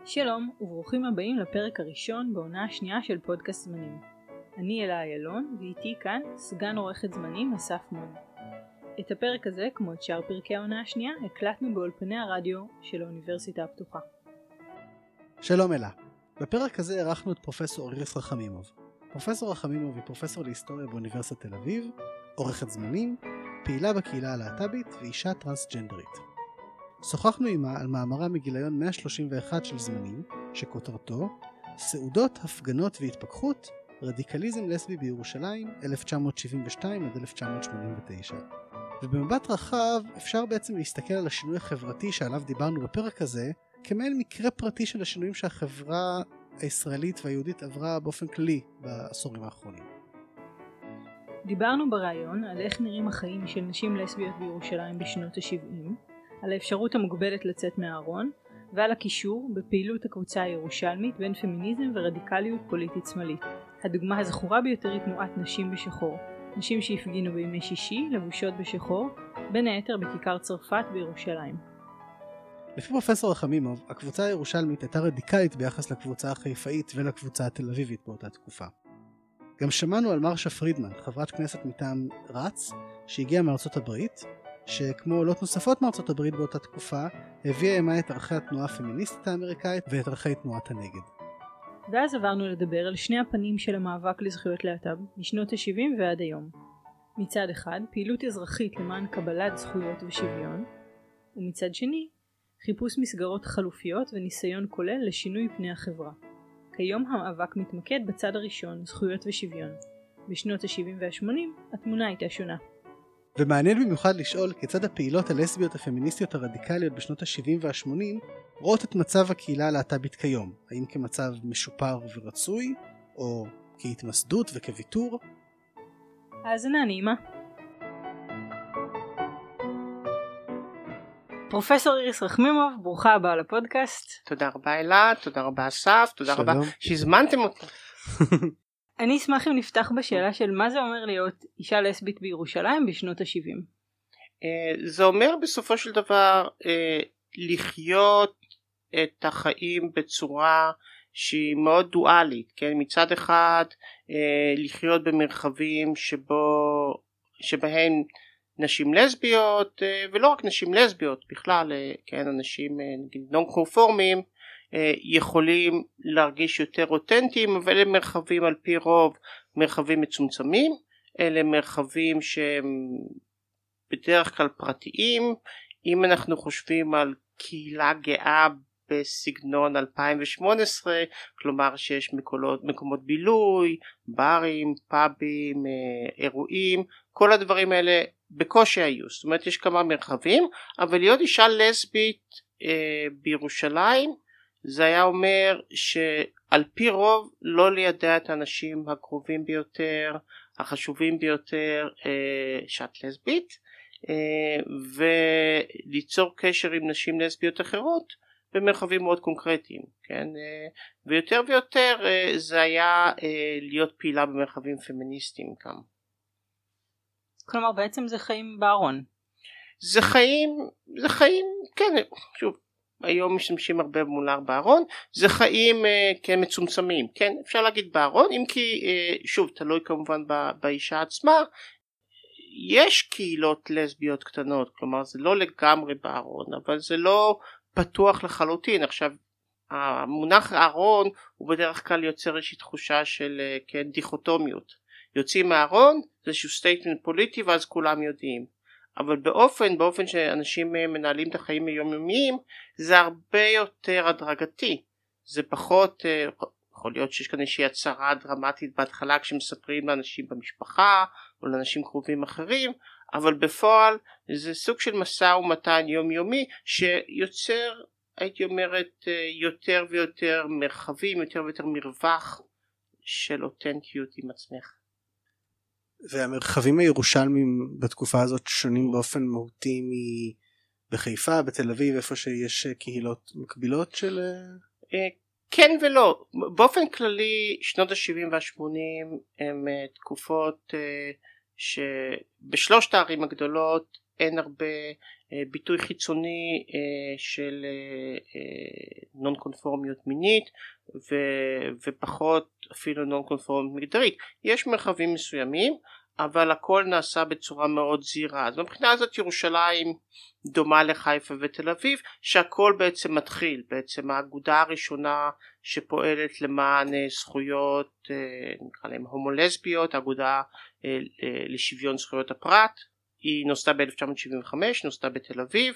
שלום וברוכים הבאים לפרק הראשון בעונה השנייה של פודקאסט זמנים. אני אלה איילון ואיתי כאן סגן עורכת זמנים אסף מון. את הפרק הזה, כמו את שאר פרקי העונה השנייה, הקלטנו באולפני הרדיו של האוניברסיטה הפתוחה. שלום אלה. בפרק הזה ערכנו את פרופסור איריס רחמימוב. פרופסור רחמימוב היא פרופסור להיסטוריה באוניברסיטת תל אביב, עורכת זמנים, פעילה בקהילה הלהט"בית ואישה טרנסג'נדרית. שוחחנו עמה על מאמרה מגיליון 131 של זמנים, שכותרתו סעודות, הפגנות והתפכחות, רדיקליזם לסבי בירושלים 1972 עד 1989. ובמבט רחב אפשר בעצם להסתכל על השינוי החברתי שעליו דיברנו בפרק הזה, כמעין מקרה פרטי של השינויים שהחברה הישראלית והיהודית עברה באופן כללי בעשורים האחרונים. דיברנו בראיון על איך נראים החיים של נשים לסביות בירושלים בשנות ה-70, על האפשרות המוגבלת לצאת מהארון, ועל הקישור בפעילות הקבוצה הירושלמית בין פמיניזם ורדיקליות פוליטית שמאלית. הדוגמה הזכורה ביותר היא תנועת נשים בשחור, נשים שהפגינו בימי שישי לבושות בשחור, בין היתר בכיכר צרפת בירושלים. לפי פרופסור רחמימוב, הקבוצה הירושלמית הייתה רדיקלית ביחס לקבוצה החיפאית ולקבוצה התל אביבית באותה תקופה. גם שמענו על מרשה פרידמן, חברת כנסת מטעם רץ, שהגיעה מארצות הברית, שכמו עולות נוספות מארצות הברית באותה תקופה, הביאה עמה את ערכי התנועה הפמיניסטית האמריקאית ואת ערכי תנועת הנגד. ואז עברנו לדבר על שני הפנים של המאבק לזכויות להט"ב, משנות ה-70 ועד היום. מצד אחד, פעילות אזרחית למען קבלת זכויות ושוויון, ומצד שני, חיפוש מסגרות חלופיות וניסיון כולל לשינוי פני החברה. כיום המאבק מתמקד בצד הראשון, זכויות ושוויון. בשנות ה-70 וה-80 התמונה הייתה שונה. ומעניין במיוחד לשאול כיצד הפעילות הלסביות הפמיניסטיות הרדיקליות בשנות ה-70 וה-80 רואות את מצב הקהילה הלהט"בית כיום, האם כמצב משופר ורצוי, או כהתמסדות וכוויתור? האזנה נעימה. פרופסור איריס רחמימוב, ברוכה הבאה לפודקאסט. תודה רבה אלה, תודה רבה אסף, תודה רבה שהזמנתם אותי. אני אשמח אם נפתח בשאלה של מה זה אומר להיות אישה לסבית בירושלים בשנות ה-70. זה אומר בסופו של דבר לחיות את החיים בצורה שהיא מאוד דואלית, כן? מצד אחד לחיות במרחבים שבהם נשים לסביות, ולא רק נשים לסביות, בכלל, כן, אנשים נון קונפורמיים, יכולים להרגיש יותר אותנטיים, אבל אלה מרחבים על פי רוב מרחבים מצומצמים, אלה מרחבים שהם בדרך כלל פרטיים. אם אנחנו חושבים על קהילה גאה בסגנון 2018, כלומר שיש מקומות בילוי, ברים, פאבים, אירועים, כל הדברים האלה בקושי היו. זאת אומרת יש כמה מרחבים, אבל להיות אישה לסבית בירושלים זה היה אומר שעל פי רוב לא לידע את האנשים הקרובים ביותר, החשובים ביותר, שאת לסבית, וליצור קשר עם נשים לסביות אחרות במרחבים מאוד קונקרטיים, כן? ויותר ויותר זה היה להיות פעילה במרחבים פמיניסטיים גם. כלומר בעצם זה חיים בארון. זה חיים, כן, שוב, היום משתמשים הרבה מולר בארון, זה חיים כן מצומצמים, כן, אפשר להגיד בארון, אם כי שוב תלוי כמובן באישה עצמה, יש קהילות לסביות קטנות, כלומר זה לא לגמרי בארון, אבל זה לא פתוח לחלוטין. עכשיו המונח ארון הוא בדרך כלל יוצר איזושהי תחושה של כן דיכוטומיות, יוצאים מהארון זה איזשהו סטייטמנט פוליטי ואז כולם יודעים, אבל באופן שאנשים מנהלים את החיים היומיומיים זה הרבה יותר הדרגתי, זה פחות, יכול להיות שיש כאן איזושהי הצהרה דרמטית בהתחלה כשמספרים לאנשים במשפחה או לאנשים קרובים אחרים, אבל בפועל זה סוג של משא ומתן יומיומי שיוצר, הייתי אומרת, יותר ויותר מרחבים, יותר ויותר מרווח של אותנטיות עם עצמך. והמרחבים הירושלמיים בתקופה הזאת שונים באופן מהותי בחיפה, בתל אביב, איפה שיש קהילות מקבילות של... כן ולא. באופן כללי שנות ה-70 וה-80 הם תקופות שבשלושת הערים הגדולות אין הרבה ביטוי חיצוני של נון קונפורמיות מינית ופחות אפילו נון קונפורמיות מגדרית. יש מרחבים מסוימים, אבל הכל נעשה בצורה מאוד זהירה. אז מבחינה הזאת ירושלים דומה לחיפה ותל אביב, שהכל בעצם מתחיל, בעצם האגודה הראשונה שפועלת למען זכויות, נקרא להם הומולסביות, האגודה לשוויון זכויות הפרט, היא נוסדה ב-1975, נוסדה בתל אביב,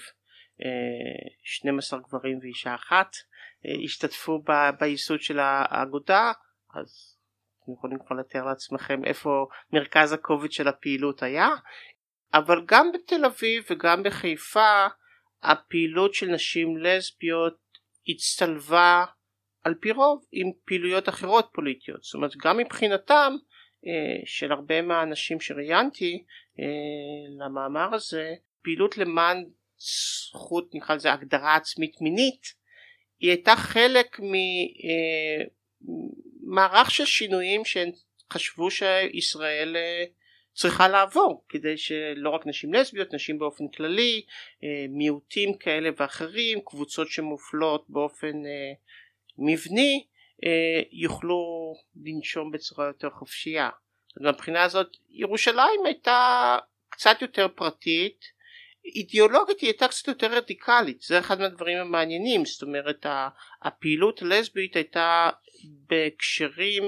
12 גברים ואישה אחת השתתפו בייסוד של האגודה. אז אתם יכולים כבר לתאר לעצמכם איפה מרכז הכובד של הפעילות היה. אבל גם בתל אביב וגם בחיפה הפעילות של נשים לסביות הצטלבה על פי רוב עם פעילויות אחרות פוליטיות. זאת אומרת, גם מבחינתם של הרבה מהאנשים שראיינתי למאמר הזה, פעילות למען זכות, נקרא לזה הגדרה עצמית מינית, היא הייתה חלק ממערך של שינויים שהן חשבו שישראל צריכה לעבור, כדי שלא רק נשים לסביות, נשים באופן כללי, מיעוטים כאלה ואחרים, קבוצות שמופלות באופן מבני, יוכלו לנשום בצורה יותר חופשייה. מבחינה הזאת ירושלים הייתה קצת יותר פרטית, אידיאולוגית היא הייתה קצת יותר רדיקלית. זה אחד מהדברים המעניינים. זאת אומרת, הפעילות הלסבית הייתה בהקשרים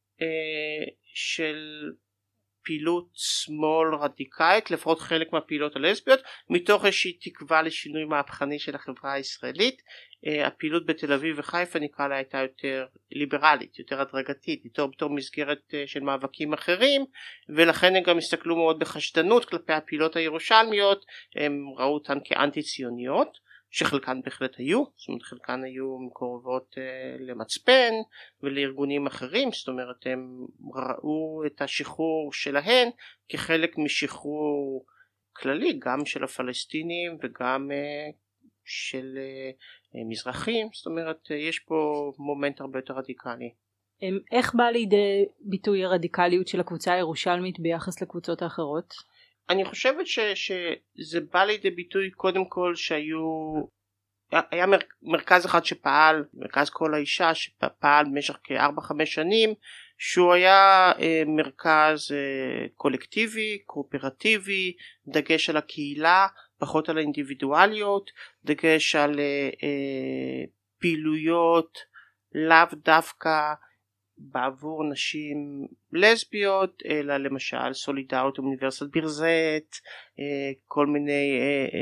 של פעילות שמאל רדיקלית, לפחות חלק מהפעילות הלסביות, מתוך איזושהי תקווה לשינוי מהפכני של החברה הישראלית. הפעילות בתל אביב וחיפה נקרא לה הייתה יותר ליברלית, יותר הדרגתית, יותר בתור מסגרת של מאבקים אחרים, ולכן הם גם הסתכלו מאוד בחשדנות כלפי הפעילות הירושלמיות. הם ראו אותן כאנטי ציוניות, שחלקן בהחלט היו, זאת אומרת חלקן היו מקורבות למצפן ולארגונים אחרים. זאת אומרת, הם ראו את השחרור שלהן כחלק משחרור כללי, גם של הפלסטינים וגם של מזרחים. זאת אומרת, יש פה מומנט הרבה יותר רדיקלי. איך בא לידי ביטוי הרדיקליות של הקבוצה הירושלמית ביחס לקבוצות האחרות? אני חושבת שזה בא לידי ביטוי קודם כל היה מרכז אחד שפעל, מרכז כל האישה, שפעל במשך כ4-5 שנים, שהוא היה מרכז קולקטיבי, קואופרטיבי, דגש על הקהילה, פחות על האינדיבידואליות, דגש על פעילויות לאו דווקא בעבור נשים לסביות, אלא למשל סולידריות אוניברסיטת בירזט, כל מיני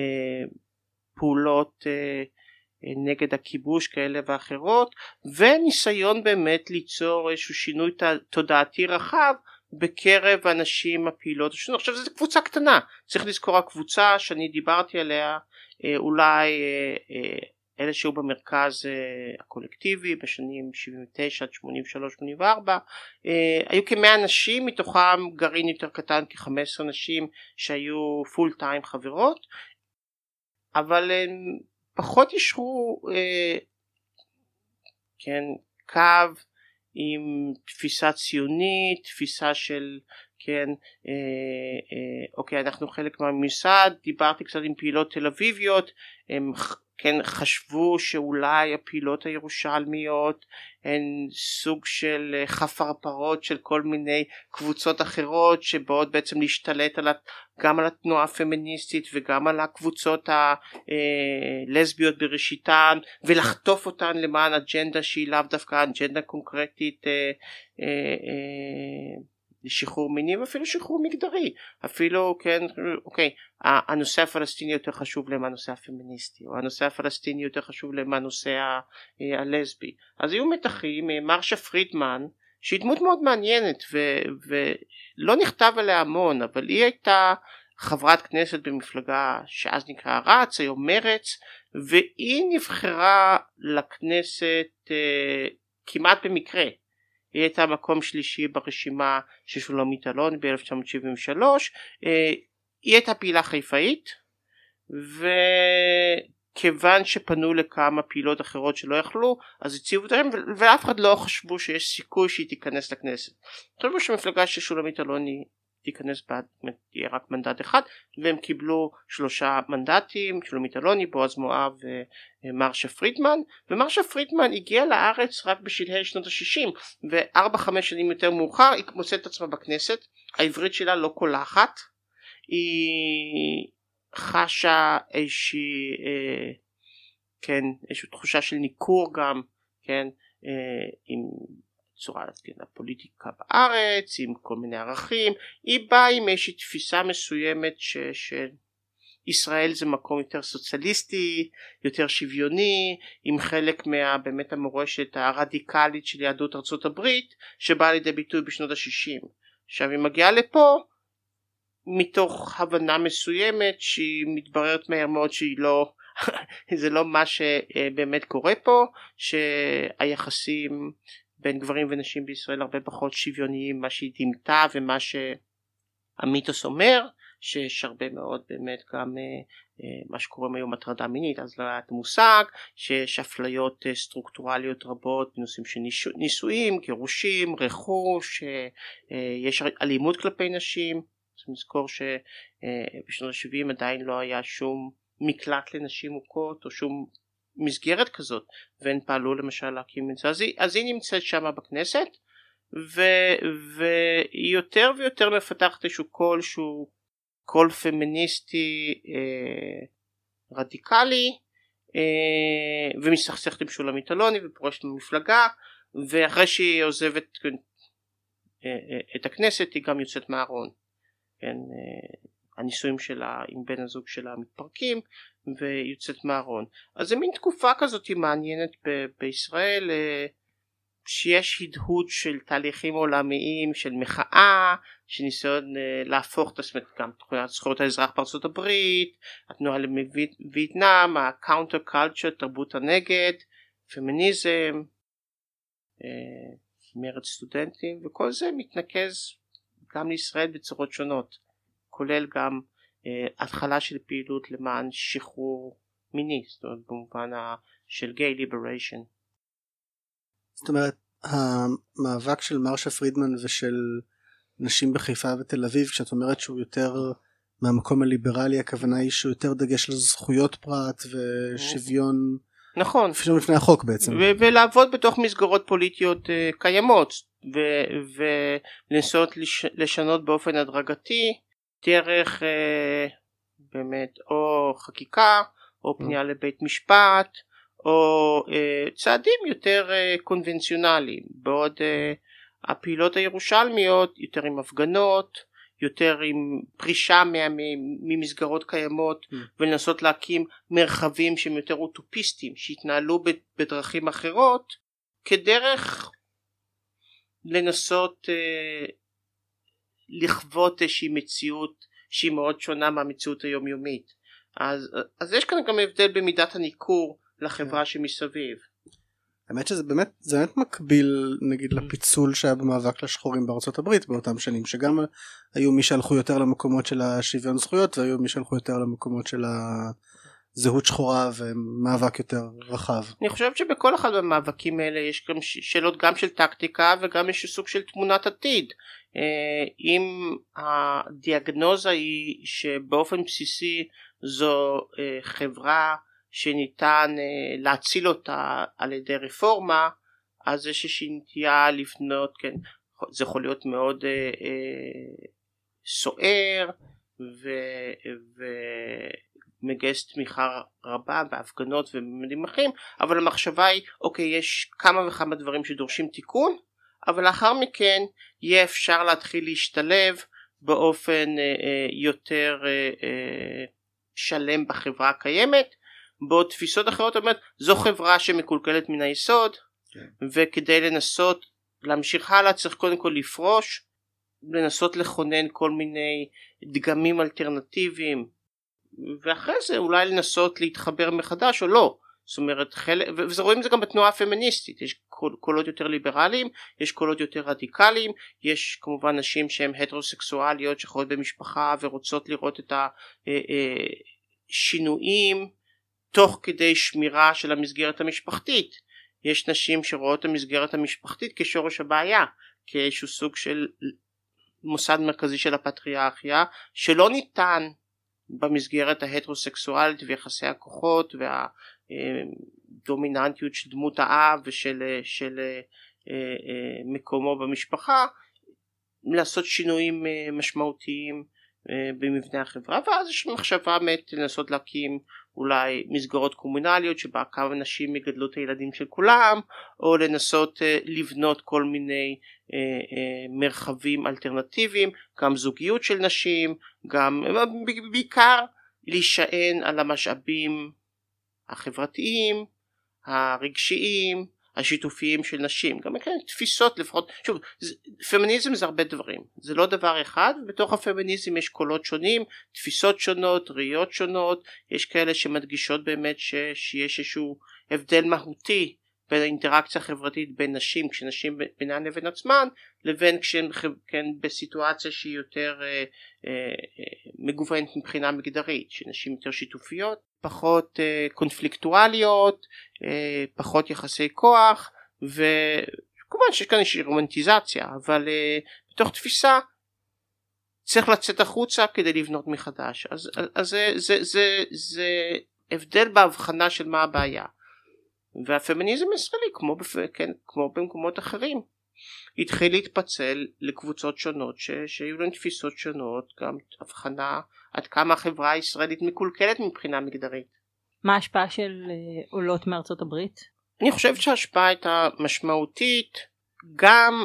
פעולות נגד הכיבוש כאלה ואחרות, וניסיון באמת ליצור איזשהו שינוי תודעתי רחב בקרב אנשים הפעילות השונות. עכשיו זו קבוצה קטנה, צריך לזכור הקבוצה שאני דיברתי עליה, אולי אלה שהיו במרכז הקולקטיבי בשנים 79 עד 83-84, היו כ100 נשים, מתוכם גרעין יותר קטן כ15 נשים שהיו פול טיים חברות, אבל הם פחות ישרו קו עם תפיסה ציונית, תפיסה של אוקיי, אנחנו חלק מהממסד. דיברתי קצת עם פעילות תל אביביות, הם חשבו שאולי הפעילות הירושלמיות הן סוג של חפרפרות של כל מיני קבוצות אחרות שבאות בעצם להשתלט גם על התנועה הפמיניסטית וגם על הקבוצות הלסביות בראשיתן, ולחטוף אותן למען אג'נדה שהיא לאו דווקא אג'נדה קונקרטית לשחרור מיני ואפילו שחרור מגדרי. אפילו אוקיי, הנושא הפלסטיני יותר חשוב להם מהנושא הפמיניסטי, או הנושא הפלסטיני יותר חשוב להם מהנושא הלסבי. אז היו מתחים. מרשה פרידמן, שהיא דמות מאוד מעניינת ולא נכתב עליה המון, אבל היא הייתה חברת כנסת במפלגה שאז נקרא רץ, היום מרץ, והיא נבחרה לכנסת כמעט במקרה. היא הייתה מקום שלישי ברשימה של שולמית אלוני ב-1973. היא הייתה פעילה חיפאית, וכיוון שפנו לכמה פעילות אחרות שלא יכלו, אז הציבו אותם, ואף אחד לא חשבו שיש סיכוי שהיא תיכנס לכנסת. חשבו שהמפלגה של שולמית אלוני תיכנס תהיה רק מנדט אחד, והם קיבלו 3 מנדטים, שלומית אלוני, בועז מואב ומרשה פרידמן. ומרשה פרידמן הגיעה לארץ רק בשלהי שנות ה-60, ו4-5 שנים יותר מאוחר היא מוצאת את עצמה בכנסת. העברית שלה לא קולחת, היא חשה איזושהי תחושה של ניכור גם, כן, עם צורת הפוליטיקה בארץ, עם כל מיני ערכים. היא באה עם איזושהי תפיסה מסוימת שישראל זה מקום יותר סוציאליסטי, יותר שוויוני, עם חלק באמת המורשת הרדיקלית של יהדות ארצות הברית שבאה לידי ביטוי בשנות ה-60. עכשיו היא מגיעה לפה מתוך הבנה מסוימת שהיא מתבררת מהר מאוד שהיא לא זה לא מה שבאמת קורה פה, שהיחסים בין גברים ונשים בישראל הרבה פחות שוויוניים מה שהיא דימתה ומה שהמיתוס אומר, שיש הרבה מאוד באמת גם מה שקוראים היום הטרדה מינית, אז לא היה את המושג, שיש אפליות סטרוקטורליות רבות בנושאים של נישואים, גירושים, רכוש, יש אלימות כלפי נשים. צריך לזכור שבשנות ה-70 עדיין לא היה שום מקלט לנשים מוכות או שום מסגרת כזאת, והן פעלו למשל להקים את זה. אז היא נמצאת שם בכנסת, והיא יותר ויותר מפתחת איזשהו קול שהוא קול פמיניסטי רדיקלי, ומסכסכת עם שולמית אלוני ופורשת ממפלגה, ואחרי שהיא עוזבת את הכנסת היא גם יוצאת מהארון. כן, הנישואים שלה עם בן הזוג שלה מתפרקים ויוצאת מהארון. אז זה מין תקופה כזאת מעניינת בישראל, שיש הדהוד של תהליכים עולמיים של מחאה, שניסיון להפוך את עצמת גם תחולת זכויות האזרח בארצות הברית, התנועה לווייטנאם, הקאונטר קלצ'ר, תרבות הנגד, פמיניזם, מרד סטודנטים, וכל זה מתנקז גם לישראל בצורות שונות, כולל גם התחלה של פעילות למען שחרור מיני, זאת אומרת במובן של גיי ליבריישן. זאת אומרת, המאבק של מרשה פרידמן ושל נשים בחיפה ותל אביב, כשאת אומרת שהוא יותר מהמקום הליברלי, הכוונה היא שהוא יותר דגש לזכויות פרט ושוויון, נכון, שוויון לפני החוק בעצם, ולעבוד בתוך מסגרות פוליטיות קיימות, ולנסות לשנות באופן הדרגתי דרך באמת או חקיקה או פנייה לבית משפט או צעדים יותר קונבנציונליים, בעוד הפעילות הירושלמיות יותר עם הפגנות, יותר עם פרישה ממסגרות קיימות ולנסות להקים מרחבים שהם יותר אוטופיסטיים שיתנהלו בדרכים אחרות, כדרך לנסות לכבות איזושהי מציאות שהיא מאוד שונה מהמציאות היומיומית. אז יש כאן גם הבדל במידת הניכור לחברה שמסביב. האמת שזה באמת מקביל נגיד לפיצול שהיה במאבק לשחורים בארצות הברית באותם שנים, שגם היו מי שהלכו יותר למקומות של השוויון זכויות והיו מי שהלכו יותר למקומות של הזהות שחורה ומאבק יותר רחב. אני חושב שבכל אחד מהמאבקים האלה יש גם שאלות גם של טקטיקה וגם יש סוג של תמונת עתיד. אם הדיאגנוזה היא שבאופן בסיסי זו חברה שניתן להציל אותה על ידי רפורמה, אז יש איזושהי נטייה לפנות, כן, זה יכול להיות מאוד סוער ומגייס תמיכה רבה בהפגנות ובמדים אחרים, אבל המחשבה היא, אוקיי, יש כמה וכמה דברים שדורשים תיקון, אבל לאחר מכן יהיה אפשר להתחיל להשתלב באופן יותר שלם בחברה הקיימת, בעוד תפיסות אחרות אומרת זו חברה שמקולקלת מן היסוד, וכדי לנסות להמשיך הלאה צריך קודם כל לפרוש, לנסות לכונן כל מיני דגמים אלטרנטיביים, ואחרי זה אולי לנסות להתחבר מחדש או לא. זאת אומרת, ורואים את זה גם בתנועה הפמיניסטית, יש קולות יותר ליברליים, יש קולות יותר רדיקליים, יש כמובן נשים שהן הטרוסקסואליות שחיות במשפחה ורוצות לראות את השינויים תוך כדי שמירה של המסגרת המשפחתית. יש נשים שרואות את המסגרת המשפחתית כשורש הבעיה, כאיזשהו סוג של מוסד מרכזי של הפטריארכיה שלא ניתן במסגרת ההטרוסקסואלית ויחסי הכוחות והדומיננטיות של דמות האב ושל מקומו במשפחה לעשות שינויים משמעותיים במבנה החברה. ואז יש מחשבה לנסות להקים אולי מסגרות קומונליות שבה כמה נשים יגדלו את הילדים של כולם, או לנסות לבנות כל מיני מרחבים אלטרנטיביים, גם זוגיות של נשים, גם בעיקר להישען על המשאבים החברתיים, הרגשיים, השיתופיים של נשים. גם כאלה תפיסות לפחות, שוב, פמיניזם זה הרבה דברים, זה לא דבר אחד, ובתוך הפמיניזם יש קולות שונים, תפיסות שונות, ראיות שונות, יש כאלה שמדגישות באמת שיש איזשהו הבדל מהותי בין האינטראקציה החברתית בין נשים, כשנשים בינן לבין עצמן, לבין כשהן כן, בסיטואציה שהיא יותר מגוונת מבחינה מגדרית, שנשים יותר שיתופיות, פחות קונפליקטואליות, פחות יחסי כוח, וכמובן שיש כאן איזושהי רומנטיזציה, אבל בתוך תפיסה צריך לצאת החוצה כדי לבנות מחדש. אז זה הבדל בהבחנה של מה הבעיה. והפמיניזם הישראלי כמו במקומות אחרים התחיל להתפצל לקבוצות שונות שהיו להן תפיסות שונות, גם הבחנה עד כמה החברה הישראלית מקולקלת מבחינה מגדרית. מה ההשפעה של עולות מארצות הברית? אני חושב שההשפעה הייתה משמעותית גם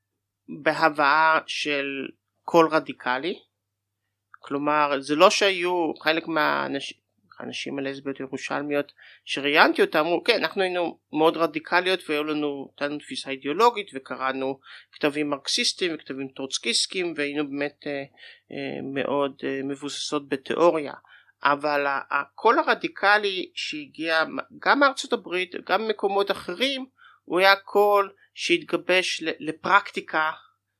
בהבאה של קול רדיקלי, כלומר זה לא שהיו חלק הנשים הלסביות ירושלמיות שראיינתי אותם, אמרו כן, אנחנו היינו מאוד רדיקליות והיו לנו תפיסה אידיאולוגית וקראנו כתבים מרקסיסטיים וכתבים טרוצקיסטיים והיינו באמת מאוד מבוססות בתיאוריה. אבל הקול הרדיקלי שהגיע גם מארצות הברית גם ממקומות אחרים הוא היה קול שהתגבש לפרקטיקה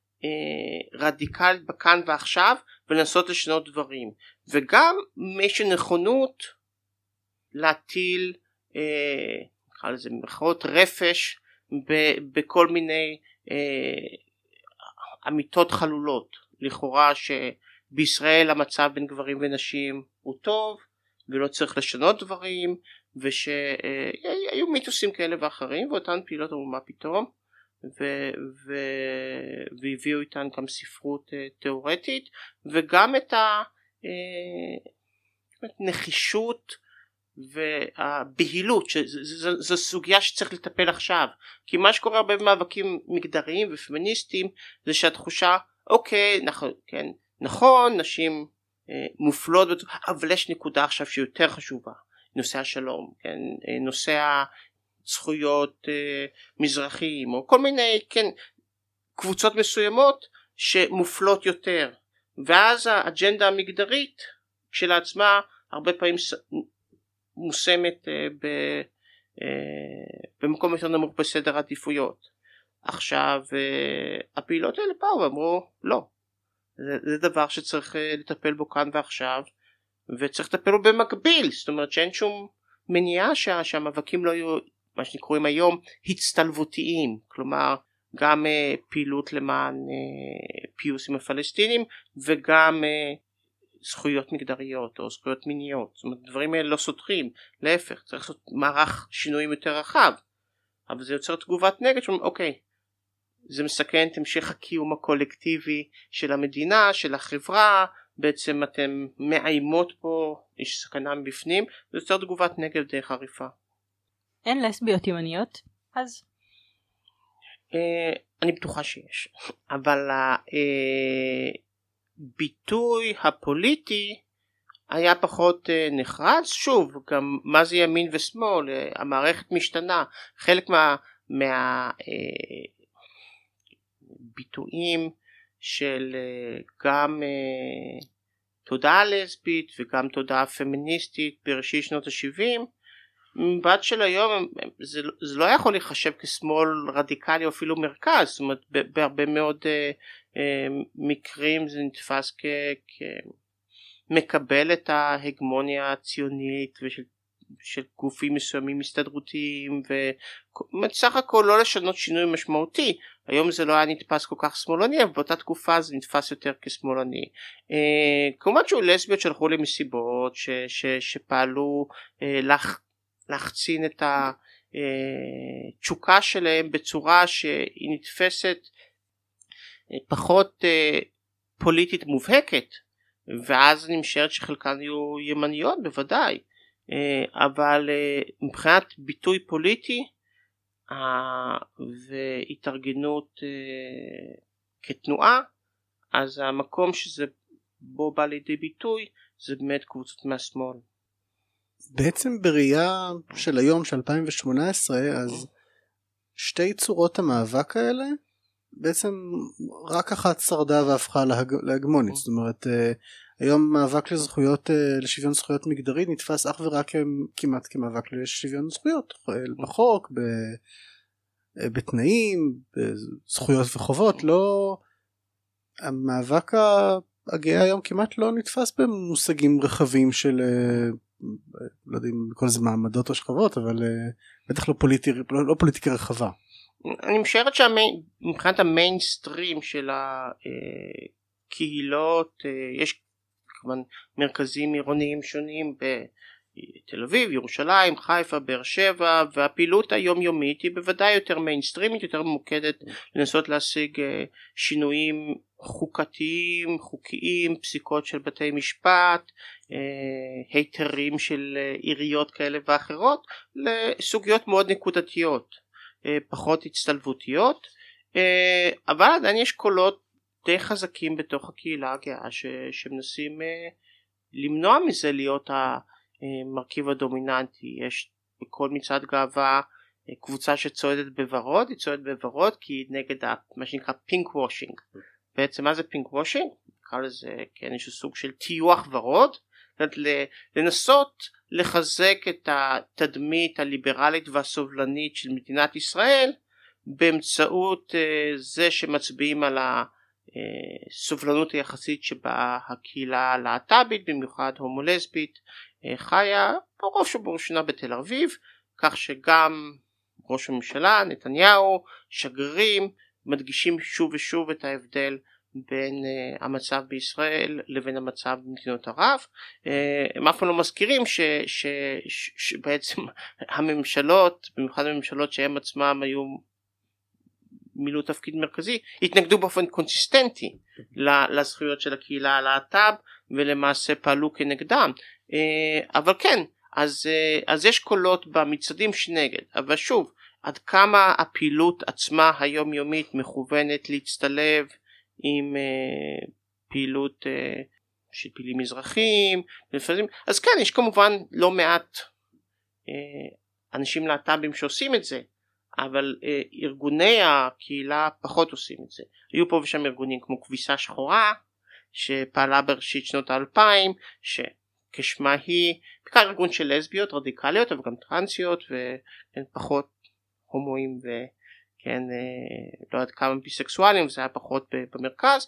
רדיקלית בכאן ועכשיו ולנסות לשנות דברים, וגם יש נכונות להטיל נקרא לזה במרכאות רפש בכל מיני אמיתות חלולות, לכאורה שבישראל המצב בין גברים ונשים הוא טוב ולא צריך לשנות דברים, ושהיו מיתוסים כאלה ואחרים, ואותן פעילות אמרו מה פתאום, והביאו איתן גם ספרות תיאורטית וגם את הנחישות והבהילות, שזו סוגיה שצריך לטפל עכשיו, כי מה שקורה הרבה במאבקים מגדריים ופמיניסטיים זה שהתחושה אוקיי נכון נשים מופלות, אבל יש נקודה עכשיו שהיא יותר חשובה, נושא השלום, נושא זכויות מזרחיים או כל מיני קבוצות מסוימות שמופלות יותר, ואז האג'נדה המגדרית כשלעצמה הרבה פעמים מושמת במקום יותר נמוך בסדר העדיפויות. עכשיו הפעילות האלה באו ואמרו לא, זה דבר שצריך לטפל בו כאן ועכשיו, וצריך לטפל בו במקביל, זאת אומרת שאין שום מניעה שהמאבקים לא יהיו מה שנקראים היום הצטלבותיים, כלומר גם פעילות למען פיוס עם הפלסטינים וגם זכויות מגדריות או זכויות מיניות. זאת אומרת דברים האלה לא סותרים, להפך, צריך לעשות מערך שינויים יותר רחב, אבל זה יוצר תגובת נגד שאומרים אוקיי, זה מסכן את המשך הקיום הקולקטיבי של המדינה, של החברה, בעצם אתם מאיימות פה, יש סכנה מבפנים, זה יוצר תגובת נגד די חריפה. אין לסביות ימניות? אז? אני בטוחה שיש, אבל הביטוי הפוליטי היה פחות נחרץ. שוב, גם מה זה ימין ושמאל, המערכת משתנה, חלק מהביטויים של גם תודעה לסבית וגם תודעה פמיניסטית בראשית שנות ה-70, מבט של היום זה לא יכול להיחשב כשמאל רדיקלי או אפילו מרכז. זאת אומרת בהרבה מאוד מקרים זה נתפס כמקבל את ההגמוניה הציונית של גופים מסוימים הסתדרותיים, וסך הכל לא לשנות שינוי משמעותי. היום זה לא היה נתפס כל כך שמאלני, אבל באותה תקופה זה נתפס יותר כשמאלני. כמובן שהוא לסביות שהלכו למסיבות שפעלו להחצין את התשוקה שלהם בצורה שהיא נתפסת פחות פוליטית מובהקת, ואז אני משערת שחלקן יהיו ימניות בוודאי, אבל מבחינת ביטוי פוליטי והתארגנות כתנועה, אז המקום שזה בו בא לידי ביטוי זה באמת קבוצות מהשמאל. בעצם בראייה של היום של 2018, אז שתי צורות המאבק האלה בעצם רק אחת שרדה והפכה להגמונית. זאת אומרת, היום מאבק לזכויות, לשוויון זכויות מגדרי נתפס אך ורק כמעט כמאבק לשוויון זכויות בחוק, בתנאים, בזכויות וחובות. לא, המאבק הגאה היום כמעט לא נתפס במושגים רחבים של, לא יודע אם כל זה מעמדות או שכבות, אבל בטח לא פוליטיקה רחבה. אני משערת שמבחינת המיינסטרים של הקהילות יש כמובן מרכזים עירוניים שונים בתל אביב, ירושלים, חיפה, באר שבע, והפעילות היומיומית היא בוודאי יותר מיינסטרימית, יותר ממוקדת לנסות להשיג שינויים חוקתיים, חוקיים, פסיקות של בתי משפט, היתרים של עיריות כאלה ואחרות לסוגיות מאוד נקודתיות, פחות הצטלבותיות, אבל עדיין יש קולות די חזקים בתוך הקהילה הגאה שמנסים למנוע מזה להיות המרכיב הדומיננטי. יש בכל מצעד גאווה קבוצה שצועדת בוורוד, היא צועדת בוורוד כי היא נגד מה שנקרא פינק וושינג. בעצם מה זה פינק וושינג? נקרא לזה כן, איזשהו סוג של טיוח ורוד, לנסות לחזק את התדמית הליברלית והסובלנית של מדינת ישראל באמצעות זה שמצביעים על הסובלנות היחסית שבה הקהילה הלהט"בית, במיוחד הומו-לסבית, חיה ברוב שבראשונה בתל אביב, כך שגם ראש הממשלה, נתניהו, שגרירים, מדגישים שוב ושוב את ההבדל בין המצב בישראל לבין המצב במדינות ערב. הם אף פעם לא מזכירים שבעצם הממשלות, במיוחד הממשלות שהם עצמם היו מילאו תפקיד מרכזי, התנגדו באופן קונסיסטנטי לזכויות של הקהילה הלהט"ב ולמעשה פעלו כנגדם. אבל כן, אז יש קולות במצעדים שנגד, אבל שוב, עד כמה הפעילות עצמה היומיומית מכוונת להצטלב עם פעילות של פעילים מזרחיים, אז כן, יש כמובן לא מעט אנשים להט"בים שעושים את זה, אבל ארגוני הקהילה פחות עושים את זה. היו פה ושם ארגונים כמו כביסה שחורה שפעלה בראשית שנות ה-2000, שכשמה היא בעיקר ארגון של לסביות רדיקליות אבל גם טרנסיות ופחות הומואים וכן לא עד כמה ביסקסואלים, זה היה פחות במרכז,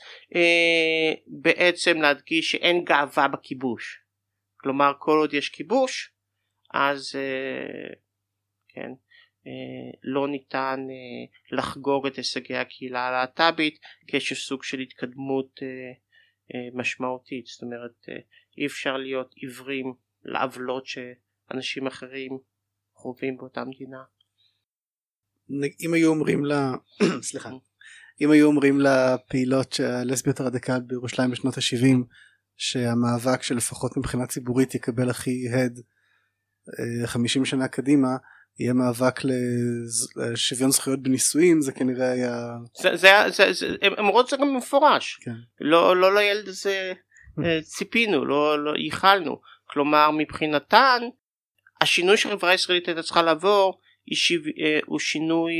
בעצם להדגיש שאין גאווה בכיבוש. כלומר כל עוד יש כיבוש אז כן לא ניתן לחגוג את הישגי הקהילה הלהט"בית כאיזשהו סוג של התקדמות משמעותית. זאת אומרת אי אפשר להיות עיוורים לעוולות שאנשים אחרים חווים באותה מדינה. אם היו אומרים סליחה, אם היו אומרים לפעילות הלסביות הרדיקליות בירושלים בשנות ה-70 שהמאבק שלפחות מבחינה ציבורית יקבל הכי הד 50 שנה קדימה יהיה מאבק לשוויון זכויות בנישואים, זה כנראה היה... הם אומרות זה גם מפורש. כן. לא לילד הזה ציפינו, לא ייחלנו. כלומר מבחינתן השינוי שהחברה הישראלית הייתה צריכה לעבור הוא שינוי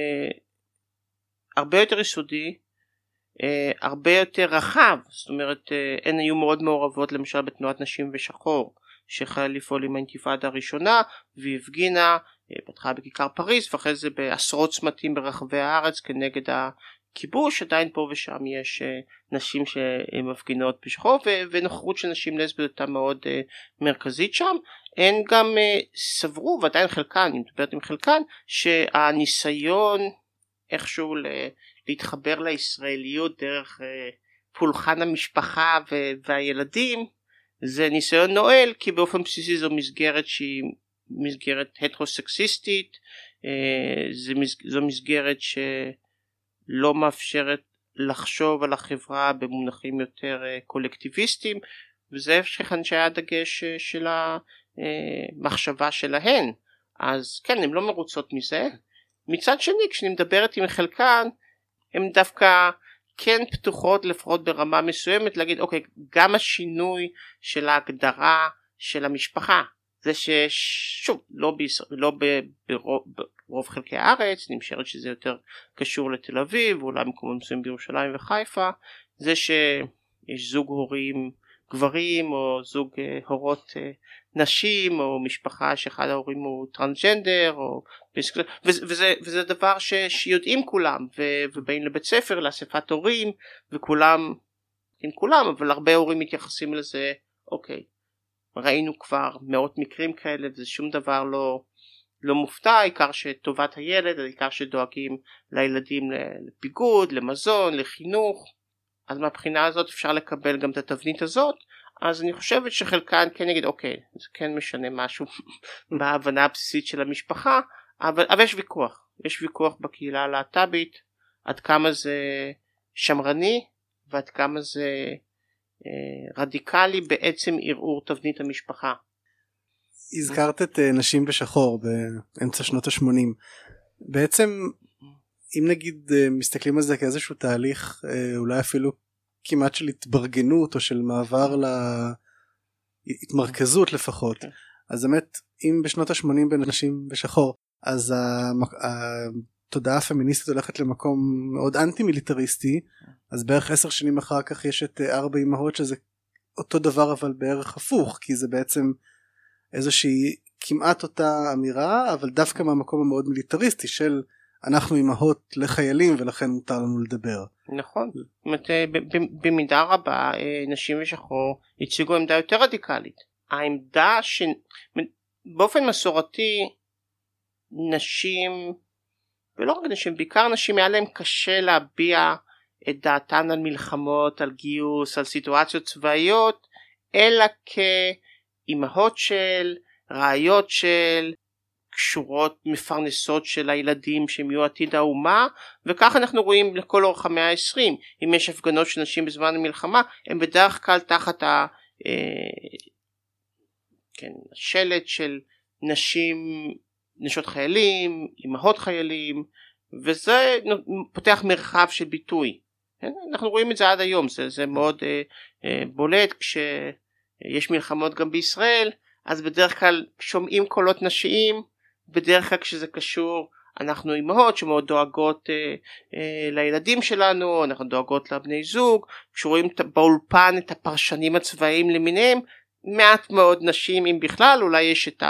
הרבה יותר יסודי, הרבה יותר רחב. זאת אומרת הן היו מאוד מעורבות למשל בתנועת נשים ושחור שהחלה לפעול עם האינתיפאדה הראשונה והפגינה, פתחה בכיכר פריז ואחרי זה בעשרות צמתים ברחבי הארץ כנגד הכיבוש, עדיין פה ושם יש נשים שמפגינות בשחור, ונוכחות של נשים לסביות הייתה מאוד מרכזית שם. הן גם סברו, ועדיין חלקן, אני מדברת עם חלקן, שהניסיון איכשהו להתחבר לישראליות דרך פולחן המשפחה והילדים, זה ניסיון נואל, כי באופן בסיסי זו מסגרת שהיא מסגרת הטרוסקסיסטית, זו מסגרת שלא מאפשרת לחשוב על החברה במונחים יותר קולקטיביסטיים, וזה איפשכן שהיה הדגש של המחשבה שלהן. אז כן, הן לא מרוצות מזה. מצד שני, כשאני מדברת עם חלקן, הן דווקא כן פתוחות לפחות ברמה מסוימת להגיד, אוקיי, גם השינוי של ההגדרה של המשפחה, זה ששוב, לא ברוב חלקי הארץ, אני משערת שזה יותר קשור לתל אביב, ואולי מקומות מסוים בירושלים וחיפה, זה שיש זוג הורים גברים, או זוג הורות נשים, או משפחה שאחד ההורים הוא טרנסג'נדר, וזה דבר שיודעים כולם, ובאים לבית ספר, לאספת הורים, וכולם, עם כולם, אבל הרבה הורים מתייחסים לזה, אוקיי, ראינו כבר מאות מקרים כאלה, וזה שום דבר לא מופתע, העיקר שטובת הילד, העיקר שדואגים לילדים לפיגוד, למזון, לחינוך. אז מהבחינה הזאת אפשר לקבל גם את התבנית הזאת. אז אני חושבת שחלקן כן יגיד, אוקיי, זה כן משנה משהו בהבנה הבסיסית של המשפחה, אבל יש ויכוח בקהילה הלהט"בית, עד כמה זה שמרני, ועד כמה זה רדיקלי בעצם ערעור תבנית המשפחה. הזכרת את נשים בשחור באמצע שנות ה-80. בעצם אם נגיד מסתכלים על זה כאיזשהו תהליך אולי אפילו כמעט של התברגנות או של מעבר להתמרכזות לפחות, אז באמת אם בשנות ה-80 בין נשים בשחור אז התודעה הפמיניסטית הולכת למקום מאוד אנטי מיליטריסטי, אז בערך 10 שנים אחר כך יש את 4 אמהות שזה אותו דבר אבל בערך הפוך, כי זה בעצם איזושהי כמעט אותה אמירה אבל דווקא מהמקום המאוד מיליטריסטי של אנחנו אמהות לחיילים ולכן מותר לנו לדבר. נכון, זאת אומרת, במידה רבה נשים בשחור הציגו עמדה יותר רדיקלית. העמדה באופן מסורתי נשים, ולא רק נשים, בעיקר נשים היה להם קשה להביע את דעתן על מלחמות, על גיוס, על סיטואציות צבאיות, אלא כאימהות של, רעיות של, קשורות מפרנסות של הילדים שהם יהיו עתיד האומה, וכך אנחנו רואים לכל אורך המאה ה-20. אם יש הפגנות של נשים בזמן המלחמה, הם בדרך כלל תחת השלט של נשות חיילים, אמהות חיילים, וזה פותח מרחב של ביטוי. אנחנו רואים את זה עד היום, זה מאוד בולט כשיש מלחמות גם בישראל, אז בדרך כלל שומעים קולות נשיים, בדרך כלל כשזה קשור, אנחנו אמהות שמאוד דואגות לילדים שלנו, אנחנו דואגות לבני זוג, כשרואים באולפן את הפרשנים הצבאיים למיניהם, מעט מאוד נשים אם בכלל, אולי יש את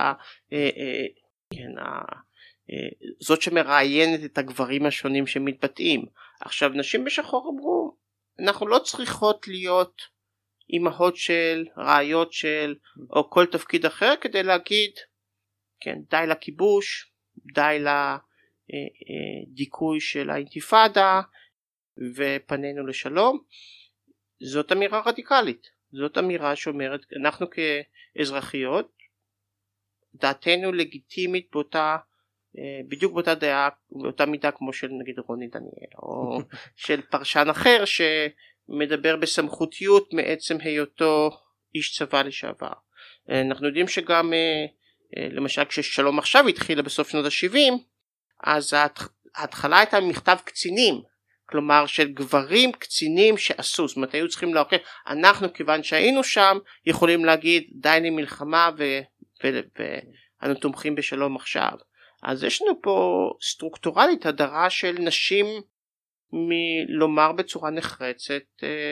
זאת שמראיינת את הגברים השונים שמתבטאים. עכשיו נשים בשחור אמרו, אנחנו לא צריכות להיות אמהות של, רעיות של, או כל תפקיד אחר כדי להגיד, כן, די לכיבוש, די לדיכוי של האינתיפאדה, ופנינו לשלום. זאת אמירה רדיקלית, זאת אמירה שאומרת, אנחנו כאזרחיות, דעתנו לגיטימית בדיוק באותה דעה, באותה מידה כמו של נגיד רוני דניאל, או של פרשן אחר שמדבר בסמכותיות מעצם היותו איש צבא לשעבר. אנחנו יודעים שגם למשל כששלום עכשיו התחילה בסוף שנות ה-70, אז ההתחלה הייתה מכתב קצינים, כלומר של גברים קצינים שעשו, זאת אומרת היו צריכים להוכיח, אנחנו כיוון שהיינו שם יכולים להגיד די למלחמה ואנו תומכים בשלום עכשיו. אז יש לנו פה סטרוקטורלית הדרה של נשים מלומר בצורה נחרצת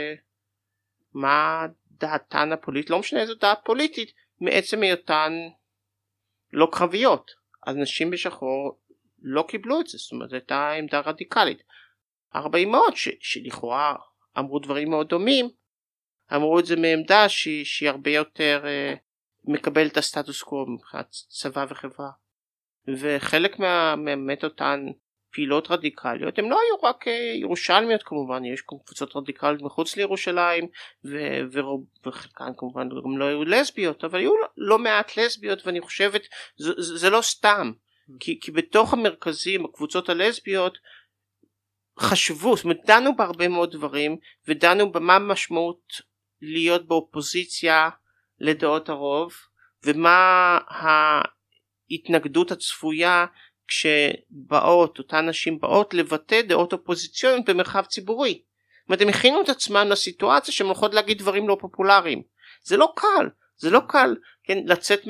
מה דעתן הפוליטית, לא משנה איזו דעת פוליטית, מעצם היותן לא קרביות. אז נשים בשחור לא קיבלו את זה, זאת אומרת הייתה עמדה רדיקלית. 4 אמהות שלכאורה אמרו דברים מאוד דומים, אמרו את זה מעמדה שהיא הרבה יותר מקבלת את הסטטוס קוו מבחינת צבא וחברה. וחלק באמת אותן פעילות רדיקליות, הן לא היו רק ירושלמיות כמובן, יש קבוצות רדיקליות מחוץ לירושלים, וחלקן כמובן גם לא היו לסביות, אבל היו לא מעט לסביות, ואני חושבת, זה לא סתם, כי בתוך המרכזים, הקבוצות הלסביות, חשבו, זאת אומרת, דנו בהרבה מאוד דברים, ודנו במה המשמעות להיות באופוזיציה לדעות הרוב, ומה ההתנגדות הצפויה כשבאות, אותן נשים באות לבטא דעות אופוזיציוניות במרחב ציבורי. זאת אומרת, הם הכינו את עצמם לסיטואציה שהם הולכות להגיד דברים לא פופולריים. זה לא קל, זה לא קל, כן, לצאת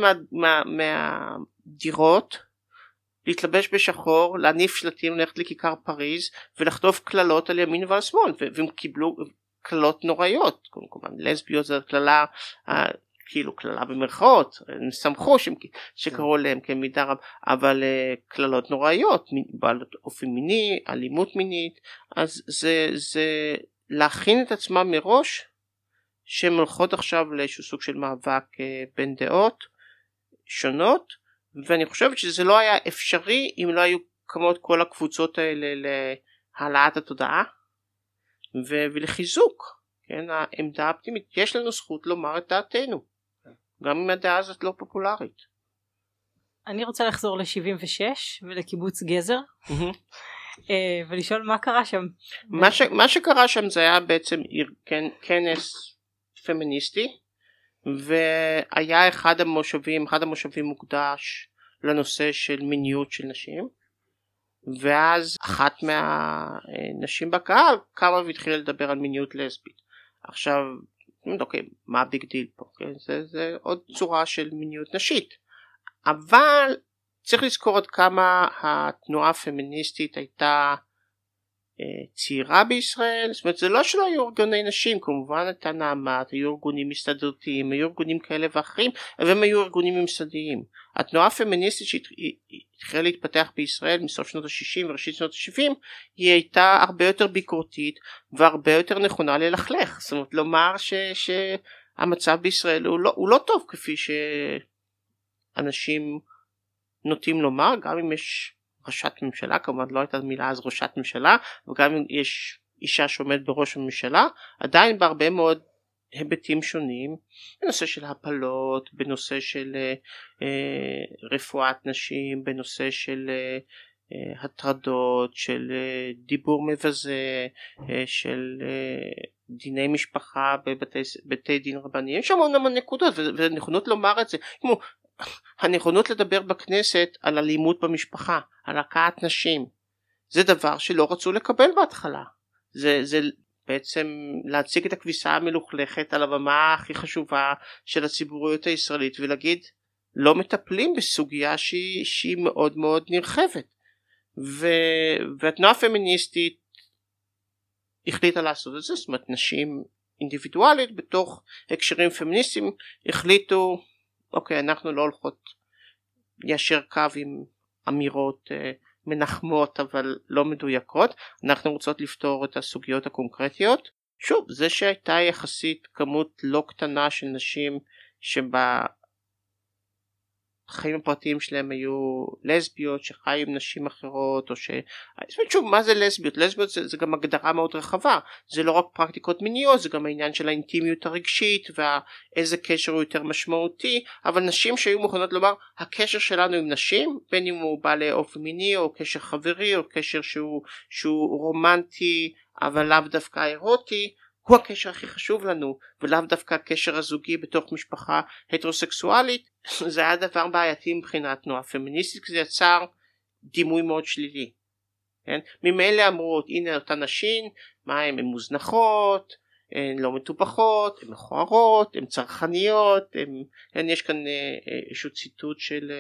מהדירות, להתלבש בשחור, להניף שלטים, ללכת לכיכר פריז, ולחטוף קללות על ימין ועל שמאל, והם קיבלו קללות נוראיות, כמובן, לסביות זה קללה, כאילו קללה במרכאות, הם שמחו שקראו להם כמידה רב, אבל קללות נוראיות, בעלות אופי מיני, אלימות מינית, אז זה להכין את עצמם מראש, שהן הולכות עכשיו לאיזשהו סוג של מאבק בין דעות שונות, ואני חושבת שזה לא היה אפשרי אם לא היו כמות כל הקבוצות האלה להעלאת התודעה ולחיזוק, כן, העמדה הפנימית. יש לנו זכות לומר את דעתנו, גם אם הדעה הזאת לא פופולרית. אני רוצה לחזור ל-76 ולקיבוץ גזר ולשאול מה קרה שם. מה שקרה שם זה היה בעצם כנס פמיניסטי, והיה אחד המושבים מוקדש לנושא של מיניות של נשים, ואז אחת מהנשים בקהל קמה והתחילה לדבר על מיניות לסבית. עכשיו, אוקיי, מה הביג דיל פה? זה עוד צורה של מיניות נשית, אבל צריך לזכור עד כמה התנועה הפמיניסטית הייתה צעירה בישראל. זאת אומרת, זה לא שלא היו ארגוני נשים, כמובן הייתה נעמת, היו ארגונים מסתדרתיים, היו ארגונים כאלה ואחרים, אבל הם היו ארגונים ממסדיים. התנועה הפמיניסטית שהתחילה להתפתח בישראל מסוף שנות ה-60 וראשית שנות ה-70, היא הייתה הרבה יותר ביקורתית והרבה יותר נכונה ללכלך. זאת אומרת, לומר שהמצב בישראל הוא לא טוב כפי שאנשים נוטים לומר, גם אם יש ראשת ממשלה, כמובן לא הייתה מילה אז ראשת ממשלה, וגם אם יש אישה שעומד בראש הממשלה, עדיין בהרבה מאוד היבטים שונים, בנושא של הפלות, בנושא של רפואת נשים, בנושא של הטרדות, של דיבור מבזה, של דיני משפחה בבתי דין רבניים, יש המון נקודות, ונכונות לומר את זה, כמו הנכונות לדבר בכנסת על אלימות במשפחה, על הכאת נשים, זה דבר שלא רצו לקבל בהתחלה. זה בעצם להציג את הכביסה המלוכלכת על הבמה הכי חשובה של הציבוריות הישראלית, ולהגיד לא מטפלים בסוגיה שהיא מאוד מאוד נרחבת. והתנועה הפמיניסטית החליטה לעשות את זה. זאת אומרת, נשים אינדיבידואלית בתוך הקשרים פמיניסטיים החליטו, אוקיי, אנחנו לא הולכות ישר קו עם אמירות מנחמות אבל לא מדויקות, אנחנו רוצות לפתור את הסוגיות הקונקרטיות. שוב, זה שהייתה יחסית כמות לא קטנה של נשים שבחיים הפרטיים שלהם היו לסביות שחיו עם נשים אחרות, או שוב, מה זה לסביות? לסביות זה גם הגדרה מאוד רחבה, זה לא רק פרקטיקות מיניות, זה גם העניין של האינטימיות הרגשית ואיזה קשר הוא יותר משמעותי, אבל נשים שהיו מוכנות לומר הקשר שלנו עם נשים, בין אם הוא בעלי אופי מיני או קשר חברי או קשר שהוא רומנטי אבל לאו דווקא אירוטי, הוא הקשר הכי חשוב לנו, ולאו דווקא הקשר הזוגי בתוך משפחה הטרוסקסואלית. זה היה דבר בעייתי מבחינת תנועה פמיניסטית, כי זה יצר דימוי מאוד שלילי. כן? ממילא אמרו, הנה אותן נשים, מה הן מוזנחות, הן לא מטופחות, הן מכוערות, הן צרכניות, יש כאן איזשהו ציטוט של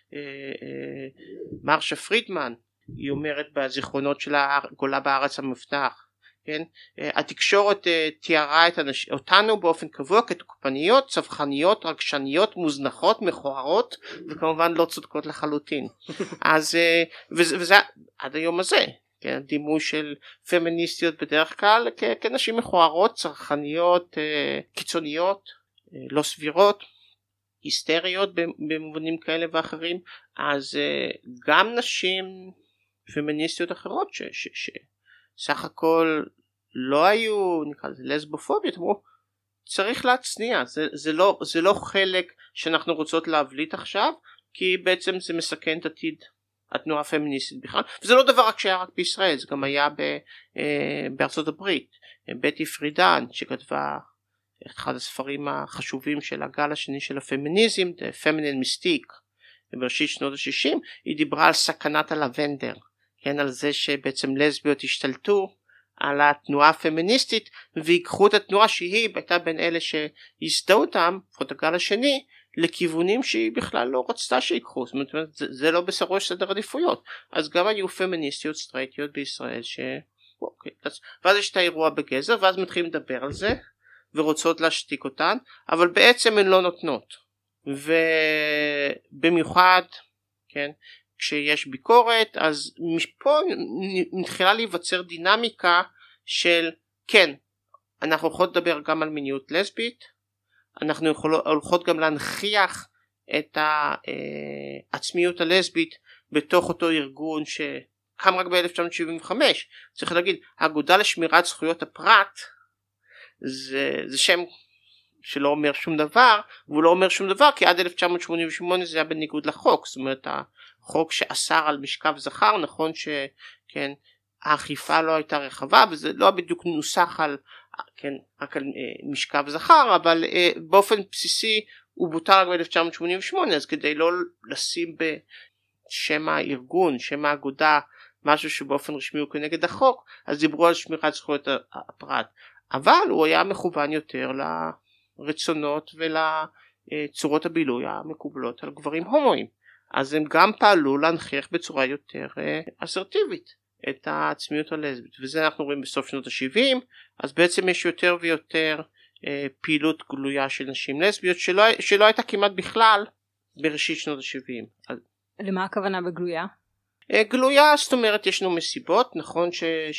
מרשה פרידמן, היא אומרת בזיכרונות של הגולה בארץ המובטח, כן? התקשורת תיארה אותנו באופן קבוע כתוקפניות, צווחניות, רגשניות, מוזנחות, מכוערות, וכמובן לא צודקות לחלוטין. אז וזה עד היום הזה, כן, הדימוי של פמיניסטיות בדרך כלל כנשים מכוערות, צרכניות, קיצוניות, לא סבירות, היסטריות במובנים כאלה ואחרים. אז גם נשים פמיניסטיות אחרות שסך הכל לא היו, נקרא לזה, לסבופוביות, אמרו צריך להצניע, זה לא חלק שאנחנו רוצות להבליט עכשיו, כי בעצם זה מסכן את עתיד התנועה הפמיניסטית בכלל. וזה לא דבר רק שהיה רק בישראל, זה גם היה בארצות הברית. בטי פרידן שכתבה אחד הספרים החשובים של הגל השני של הפמיניזם, The Feminine Mystique, בראשית שנות ה-60, היא דיברה על סכנת הלבנדר, כן, על זה שבעצם לסביות השתלטו על התנועה הפמיניסטית ויקחו את התנועה שהיא הייתה בין אלה שהזדהו אותם, לפחות הגל השני, לכיוונים שהיא בכלל לא רצתה שיקחו. זאת אומרת, זה לא בסופו של סדר עדיפויות. אז גם היו פמיניסטיות סטרייטיות בישראל אוקיי, ואז יש את האירוע בגזר, ואז מתחילים לדבר על זה ורוצות להשתיק אותן, אבל בעצם הן לא נותנות. ובמיוחד, כן, כשיש ביקורת, אז פה מתחילה להיווצר דינמיקה של, כן, אנחנו יכולות לדבר גם על מיניות לסבית, אנחנו הולכות גם להנכיח את העצמיות הלסבית בתוך אותו ארגון שקם רק ב-1975. צריך להגיד, האגודה לשמירת זכויות הפרט, זה שם שלא אומר שום דבר, והוא לא אומר שום דבר כי עד 1988 זה היה בניגוד לחוק. זאת אומרת, החוק שאסר על משכב זכר, נכון שכן, האכיפה לא הייתה רחבה, וזה לא בדיוק נוסח על, כן, רק על משכב זכר, אבל באופן בסיסי הוא בוטל רק ב-1988, אז כדי לא לשים בשם הארגון, שם האגודה, משהו שבאופן רשמי הוא כנגד החוק, אז דיברו על שמירת זכויות הפרט. אבל הוא היה מכוון יותר לרצונות ולצורות הבילוי המקובלות על גברים הומואים. אז הם גם פעלו להנכיח בצורה יותר אסרטיבית את העצמיות הלסבית, וזה אנחנו רואים בסוף שנות ה-70. אז בעצם יש יותר ויותר פעילות גלויה של נשים לסביות שלא הייתה כמעט בכלל בראשית שנות ה-70. למה הכוונה בגלויה? גלויה, זאת אומרת, ישנו מסיבות, נכון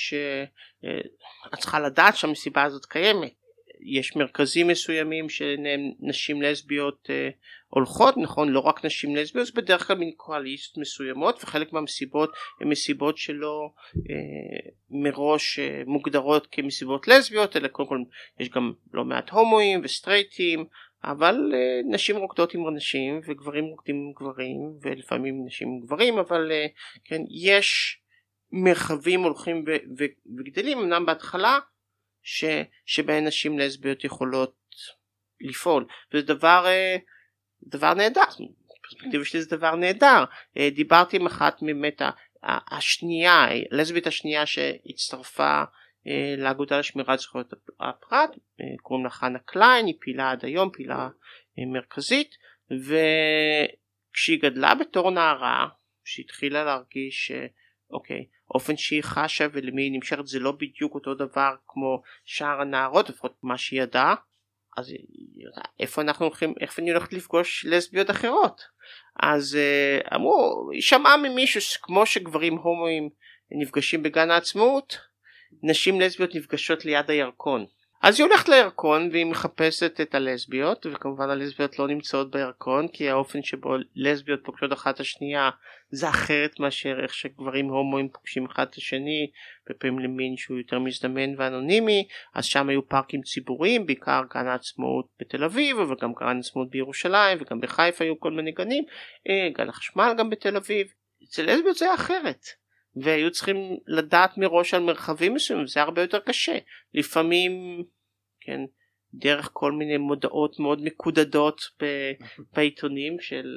את צריכה לדעת שהמסיבה הזאת קיימת. יש מרכזים מסוימים שנשים לסביות הולכות, נכון, לא רק נשים לסביות, זה בדרך כלל מין קואליציות מסוימות, וחלק מהמסיבות הן מסיבות שלא מראש מוגדרות כמסיבות לסביות, אלא קודם כל יש גם לא מעט הומואים וסטרייטים, אבל נשים רוקדות עם נשים וגברים רוקדים עם גברים, ולפעמים נשים עם גברים, אבל כן, יש מרחבים הולכים וגדלים, אמנם בהתחלה שבהן נשים לסביות יכולות לפעול, וזה דבר נהדר, בפרספקטיבה שלי זה דבר נהדר. דיברתי עם אחת באמת השנייה, לסבית השנייה שהצטרפה לאגודה לשמירת זכויות הפרט, קוראים לה חנה קליין, היא פעילה עד היום, פעילה מרכזית, וכשהיא גדלה בתור נערה, שהתחילה להרגיש אוקיי, אופן שהיא חשה ולמי היא נמשכת זה לא בדיוק אותו דבר כמו שאר הנערות, לפחות מה שהיא ידעה, אז היא יודעה איפה אני הולכת לפגוש לסביות אחרות. אז אמרו, היא שמעה ממישהו כמו שגברים הומואים נפגשים בגן העצמאות, נשים לסביות נפגשות ליד הירקון. אז היא הולכת לירקון והיא מחפשת את הלסביות, וכמובן הלסביות לא נמצאות בירקון, כי האופן שבו לסביות פוגשות אחת השנייה זה אחרת מאשר איך שגברים הומואים פוגשים אחד את השני, בפעמים למין שהוא יותר מזדמן ואנונימי. אז שם היו פארקים ציבוריים, בעיקר גן העצמאות בתל אביב, אבל גם גן העצמאות בירושלים, וגם בחיפה היו כל מיני גנים, גן החשמל גם בתל אביב. אצל לסביות זה היה אחרת. והיו צריכים לדעת מראש על מרחבים מסוימים, זה הרבה יותר קשה. לפעמים, כן, דרך כל מיני מודעות מאוד מקודדות בעיתונים של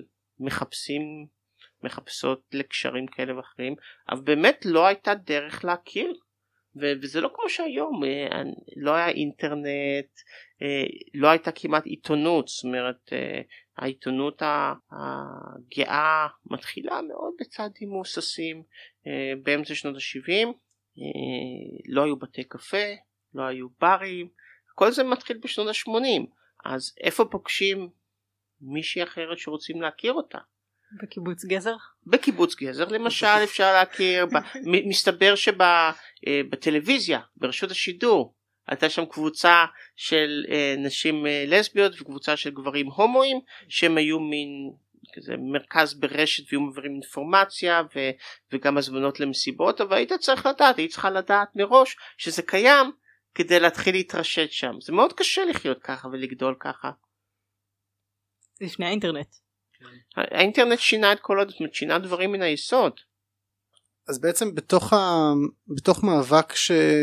מחפשות לקשרים כאלה ואחרים, אבל באמת לא הייתה דרך להכיר, וזה לא כמו שהיום, לא היה אינטרנט, לא הייתה כמעט עיתונות, זאת אומרת, העיתונות הגאה מתחילה מאוד בצעדים מוססים, באמצע שנות ה-70, לא היו בתי קפה, לא היו ברים, כל זה מתחיל בשנות ה-80, אז איפה פוגשים מישהי אחרת שרוצים להכיר אותה? בקיבוץ גזר? בקיבוץ גזר למשל אפשר להכיר, מסתבר שבטלוויזיה, ברשות השידור, הייתה שם קבוצה של נשים לסביות וקבוצה של גברים הומואים, שהם היו מין כזה מרכז ברשת והיו מעבירים אינפורמציה וגם הזמנות למסיבות, אבל היית צריכה לדעת מראש שזה קיים כדי להתחיל להתרשת שם. זה מאוד קשה לחיות ככה ולגדול ככה. לפני האינטרנט. האינטרנט שינה את כל הדברים, שינה דברים מן היסוד. אז בעצם בתוך מאבק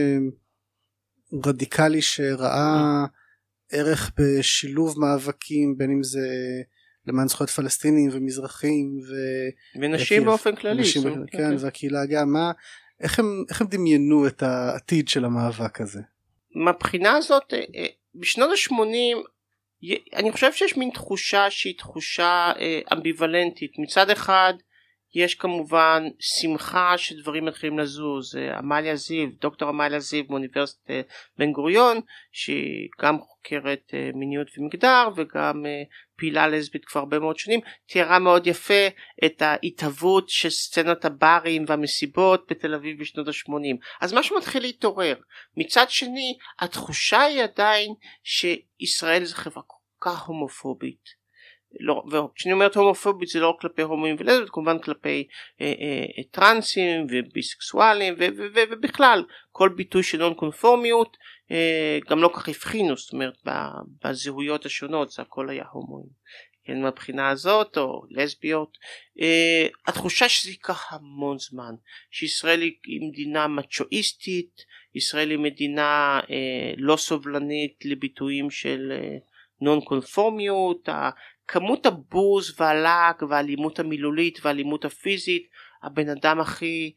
רדיקלי שראה ערך בשילוב מאבקים, בין אם זה למען זכויות פלסטינים ומזרחים ונשים באופן כללי, כן, והקהילה הגאה, איך הם דמיינו את העתיד של המאבק הזה? מהבחינה הזאת, בשנות ה-80 אני חושב שיש מין תחושה שהיא תחושה אמביוולנטית. מצד אחד יש כמובן שמחה שדברים מתחילים לזוז. עמליה זיו, דוקטור עמליה זיו מאוניברסיטת בן גוריון, שהיא גם חוקרת מיניות ומגדר וגם פעילה לסבית כבר הרבה מאוד שנים, תיארה מאוד יפה את ההתהוות של סצנת הברים והמסיבות בתל אביב בשנות ה-80. אז משהו מתחיל להתעורר. מצד שני, התחושה היא עדיין שישראל זה חברה כל כך הומופובית. וכשאני אומרת הומופובית זה לא רק כלפי הומואים ולסביות, כמובן כלפי טרנסים וביסקסואלים ובכלל כל ביטוי של נון קונפורמיות, גם לא כך הבחינו, זאת אומרת בזהויות השונות זה הכל היה הומואים, כן, מהבחינה הזאת, או לסביות. התחושה שזה ייקח המון זמן, שישראל היא מדינה מצ'ואיסטית, ישראל היא מדינה לא סובלנית לביטויים של נון קונפורמיות, כמות הבוז והלעג והאלימות המילולית והאלימות הפיזית, הבן אדם הכי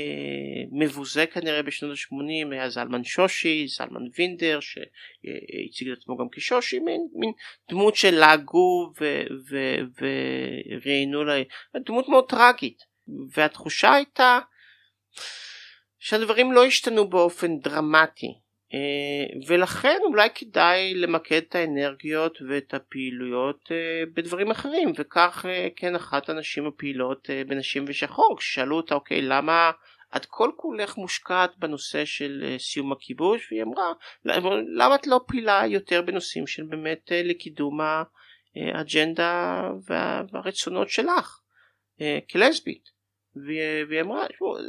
מבוזה כנראה בשנות ה-80 היה זלמן שושי, זלמן וינדר שהציג את עצמו גם כשושי, מין דמות שלעגו וראיינו לה, דמות מאוד טרגית, והתחושה הייתה שהדברים לא השתנו באופן דרמטי, ולכן אולי כדאי למקד את האנרגיות ואת הפעילויות בדברים אחרים. וכך כן, אחת הנשים הפעילות בנשים ושחור, כששאלו אותה אוקיי, למה את כל כולך מושקעת בנושא של סיום הכיבוש, והיא אמרה למה את לא פעילה יותר בנושאים של באמת לקידום האג'נדה והרצונות שלך כלסבית. והיא אמרה,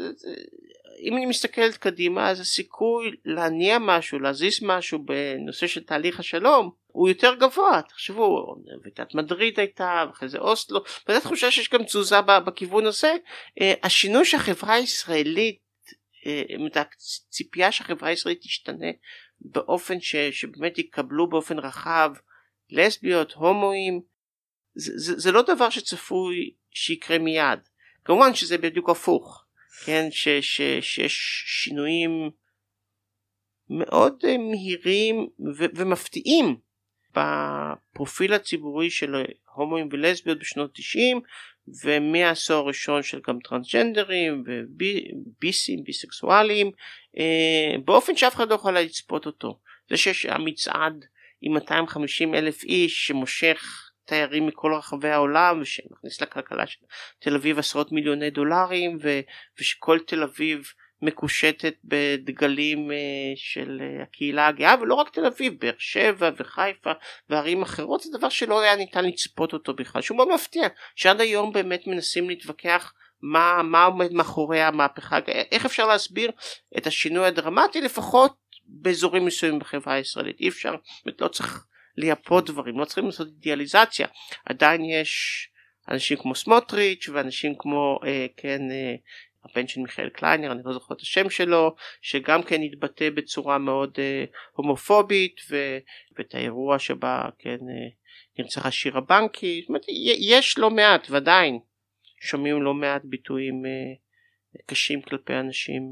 אם אני מסתכלת קדימה, אז הסיכוי להניע משהו, להזיז משהו בנושא של תהליך השלום הוא יותר גבוה. תחשבו, ועידת מדריד הייתה, ואחרי זה אוסלו, וזו תחושה שיש גם תזוזה בכיוון הזה. השינוי שהחברה הישראלית, הציפייה שהחברה הישראלית תשתנה באופן שבאמת יקבלו באופן רחב לסביות, הומואים, זה לא דבר שצפוי שיקרה מיד. כמובן שזה בדיוק הפוך, כן, שיש שינויים מאוד מהירים ומפתיעים בפרופיל הציבורי של הומואים ולסביות בשנות 90, ומהעשור הראשון של גם טרנסג'נדרים וביסים, ביסקסואלים, באופן שאף אחד לא יכול לצפות אותו. זה שיש המצעד עם 250,000 איש שמושך תיירים מכל רחבי העולם ושמכניס לכלכלה של תל אביב עשרות מיליוני דולרים, ושכל תל אביב מקושטת בדגלים של הקהילה הגאה, ולא רק תל אביב, באר שבע וחיפה וערים אחרות, זה דבר שלא היה ניתן לצפות אותו בכלל, שהוא מאוד מפתיע, שעד היום באמת מנסים להתווכח מה עומד מאחורי המהפכה, איך אפשר להסביר את השינוי הדרמטי, לפחות באזורים מסוימים בחברה הישראלית. אי אפשר, לא צריך לייפות דברים, לא צריכים לעשות אידיאליזציה. עדיין יש אנשים כמו סמוטריץ' ואנשים כמו הבן של מיכאל קליינר, אני לא זוכר את השם שלו, שגם כן התבטא בצורה מאוד הומופובית, ואת האירוע שבה כן נרצחה שירה בנקי. זאת אומרת, יש לא מעט, ועדיין שומעים לא מעט ביטויים קשים כלפי אנשים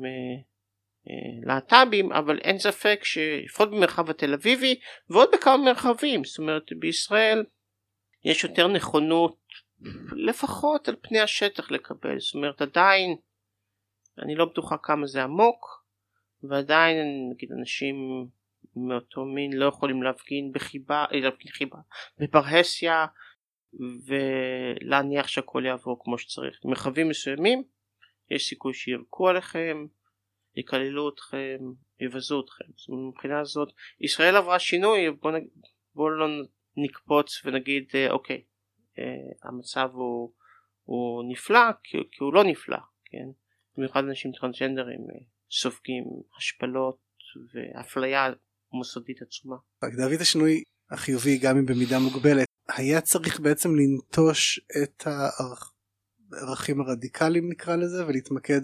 להט"בים, אבל אין ספק שלפחות במרחב התל אביבי ועוד בכמה מרחבים, זאת אומרת בישראל יש יותר נכונות לפחות על פני השטח לקבל. זאת אומרת עדיין אני לא בטוחה כמה זה עמוק, ועדיין נגיד אנשים מאותו מין לא יכולים להפגין בחיבה בפרהסיה, ולהניח שהכל יעבור כמו שצריך. במרחבים מסוימים יש סיכוי שירקו עליכם, יקללו אתכם, יבזו אתכם. זאת אומרת, מבחינה הזאת ישראל עברה שינוי. בואו לא נקפוץ ונגיד אוקיי, המצב הוא נפלא, כי הוא לא נפלא, כן? במיוחד אנשים טרנסג'נדרים סופגים השפלות ואפליה מוסדית עצומה. רק להביא את השינוי החיובי גם אם במידה מוגבלת, היה צריך בעצם לנטוש את הערכים הרדיקליים נקרא לזה ולהתמקד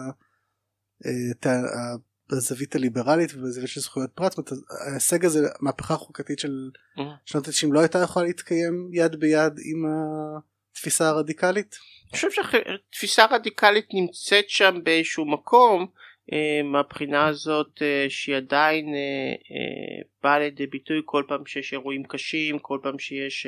בזווית הליברלית ובזווית של זכויות פרט. ההישג הזה, מהפכה חוקתית של שנות ה-90 לא הייתה יכולה להתקיים יד ביד עם התפיסה הרדיקלית? אני חושב שהתפיסה הרדיקלית נמצאת שם באיזשהו מקום, מהבחינה הזאת שהיא עדיין באה לידי ביטוי כל פעם שיש אירועים קשים, כל פעם שיש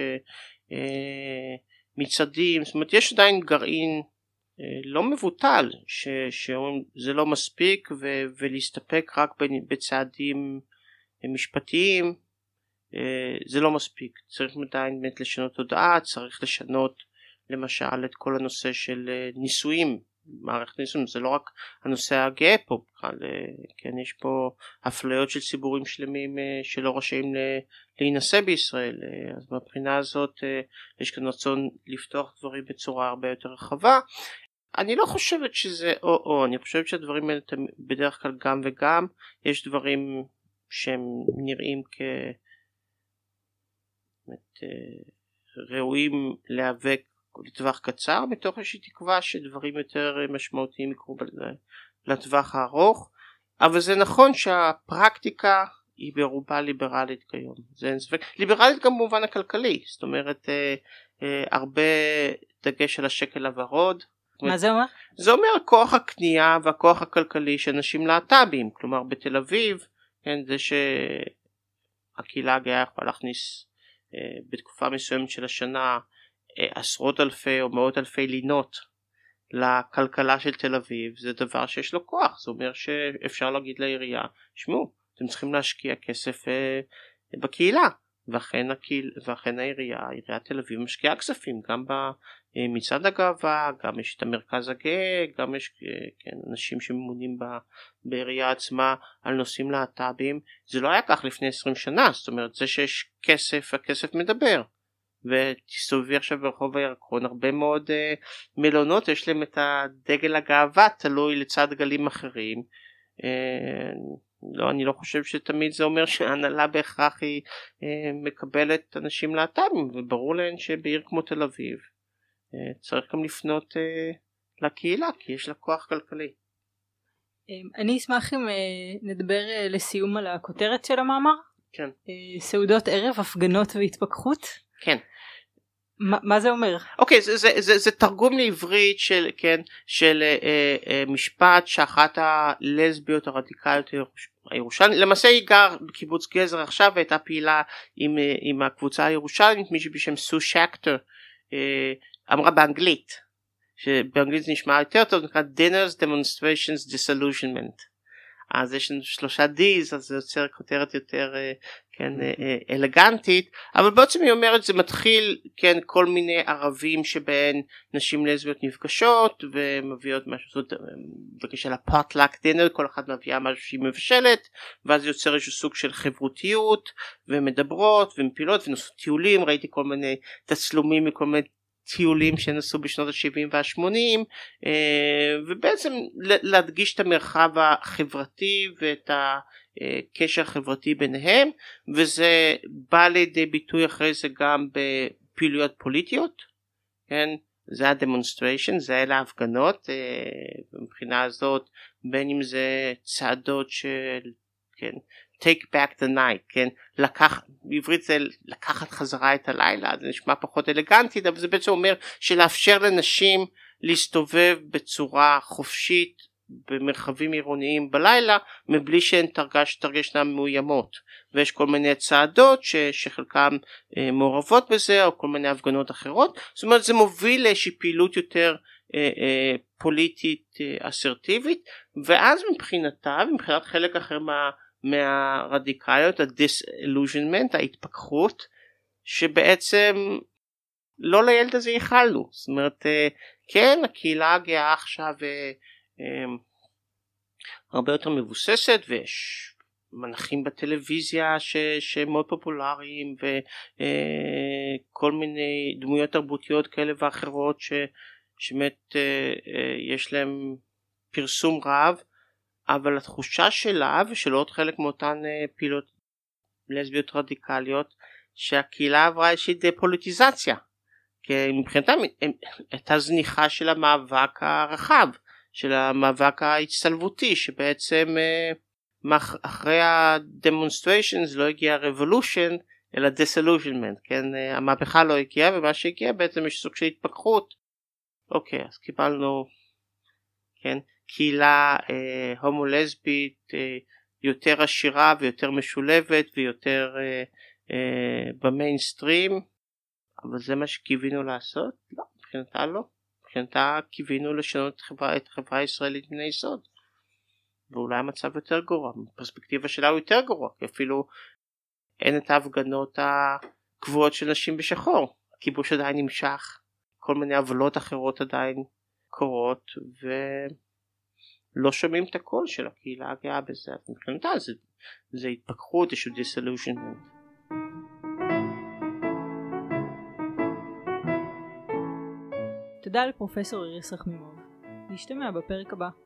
מצעדים. זאת אומרת, יש עדיין גרעין לא מבוטל שזה לא מספיק ולהסתפק רק בצעדים משפטיים זה לא מספיק. צריך עדיין באמת לשנות תודעה, צריך לשנות למשל את כל הנושא של נישואים, מערכת נישואים. זה לא רק הנושא הגאה פה, כן, יש פה אפליות של ציבורים שלמים שלא רשאים להינשא בישראל. אז מבחינה הזאת יש כאן רצון לפתוח דברים בצורה הרבה יותר רחבה. אני לא חושבת שזה או, אני חושבת שהדברים האלה בדרך כלל גם וגם. יש דברים שהם נראים ראויים להיאבק לטווח קצר, מתוך איזושהי תקווה שדברים יותר משמעותיים יקרו לטווח הארוך. אבל זה נכון שהפרקטיקה היא ברובה ליברלית כיום, זה אין ספק. ליברלית גם במובן הכלכלי, זאת אומרת הרבה דגש על השקל הוורוד. מה זה אומר? זה אומר כוח הקנייה והכוח הכלכלי של אנשים להט"בים. כלומר בתל אביב, כן, זה שהקהילה הגאה יכולה להכניס בתקופה מסוימת של השנה עשרות אלפי או מאות אלפי לינות לכלכלה של תל אביב, זה דבר שיש לו כוח. זה אומר שאפשר להגיד לעירייה, שמעו, אתם צריכים להשקיע כסף בקהילה, ואכן עיריית תל אביב משקיעה כספים גם במצעד הגאווה, גם יש את המרכז הגאה, גם יש כן, אנשים שממונים בעירייה עצמה על נושאים להט"בים. זה לא היה כך לפני 20 שנה, זאת אומרת זה שיש כסף, הכסף מדבר. ותסתובבי עכשיו ברחוב הירקון, הרבה מאוד מלונות יש להם את הדגל הגאווה תלוי לצד גלים אחרים. לא, אני לא חושב שתמיד זה אומר שההנהלה בהכרח היא מקבלת אנשים להט"בים, וברור להם שבעיר כמו תל אביב צריך גם לפנות לקהילה כי יש לה כוח כלכלי. אני אשמח אם נדבר לסיום על הכותרת של המאמר. כן. סעודות ערב, הפגנות והתפכחות. כן. מה זה אומר? אוקיי, זה תרגום לעברית של, כן, של משפט שאחת הלסביות הרדיקליות הירושלמית, למעשה היא גר בקיבוץ גזר עכשיו והייתה פעילה עם הקבוצה הירושלמית, מישהי בשם סו שקטר אמרה באנגלית, שבאנגלית זה נשמע יותר טוב, נקרא Dinners, Demonstrations, Disillusionment. אז יש לנו 3 D's, אז זה יוצר כותרת יותר כן, אלגנטית, אבל בעצם היא אומרת זה מתחיל כן, כל מיני ערבים שבהן נשים לסביות נפגשות ומביאות משהו, זאת בקשר לפוטלק דינר, כל אחת מביאה משהו שהיא מבשלת, ואז יוצר איזשהו סוג של חברותיות ומדברות ומפילות ונוסעות טיולים. ראיתי כל מיני תצלומים מכל מיני טיולים שנסו בשנות ה-70 וה-80, ובעצם להדגיש את המרחב החברתי ואת הקשר החברתי ביניהם, וזה בא לידי ביטוי אחרי זה גם בפעילויות פוליטיות, כן? זה הדמונסטריישן, זה אלה ההפגנות, מבחינה הזאת בין אם זה צעדות של, כן, take back the night, כן, בעברית זה לקחת חזרה את הלילה, זה נשמע פחות אלגנטית, אבל זה בעצם אומר שלאפשר לנשים להסתובב בצורה חופשית במרחבים עירוניים בלילה, מבלי שהן תרגשנה מאוימות. ויש כל מיני צעדות שחלקם מעורבות בזה, או כל מיני הפגנות אחרות. זאת אומרת, זה מוביל לאיזושהי פעילות יותר פוליטית אסרטיבית, ואז מבחינת חלק אחר מהרדיקליות, הדיסילוז'נמנט, ההתפכחות, שבעצם לא לילד הזה ייחלנו. זאת אומרת, כן, הקהילה הגאה עכשיו הרבה יותר מבוססת, ויש מנחים בטלוויזיה שהם מאוד פופולריים, וכל מיני דמויות תרבותיות כאלה ואחרות שבאמת יש להם פרסום רב, אבל התחושה שלה ושל עוד חלק מאותן פעילות לסביות רדיקליות, שהקהילה עברה איזושהי דפוליטיזציה, כי מבחינתם הייתה זניחה של המאבק הרחב, של המאבק ההצטלבותי, שבעצם אחרי ה-demonstrations לא הגיע revolution אלא disillusionment, כן? המהפכה לא הגיעה, ומה שהגיע בעצם יש סוג של התפכחות. אוקיי, אז קיבלנו, כן, קהילה הומו-לסבית יותר עשירה ויותר משולבת ויותר במיינסטרים, אבל זה מה שקיווינו לעשות? לא, מבחינתה לא. מבחינתה קיווינו לשנות את החברה הישראלית מן היסוד, ואולי המצב יותר גרוע, בפרספקטיבה שלה הוא יותר גרוע, כי אפילו אין את ההפגנות הקבועות של נשים בשחור, הכיבוש עדיין נמשך, כל מיני עוולות אחרות עדיין קורות, ולא שומעים את הקול של הקהילה הגאה בזה. מבחינתה זה התפכחות, איזשהו disillusionment. תודה לפרופסור איריס רחמימוב. נשתמע בפרק הבא.